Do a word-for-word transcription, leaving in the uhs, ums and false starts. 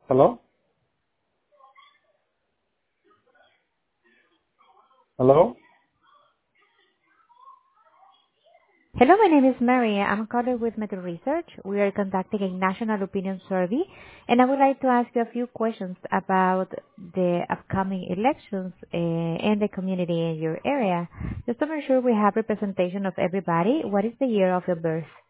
Hello? Hello? Hello, my name is Mary. I'm calling with Metro Research. We are conducting a national opinion survey, and I would like to ask you a few questions about the upcoming elections uh, and the community in your area. Just to make sure we have representation of everybody, what is the year of your birth?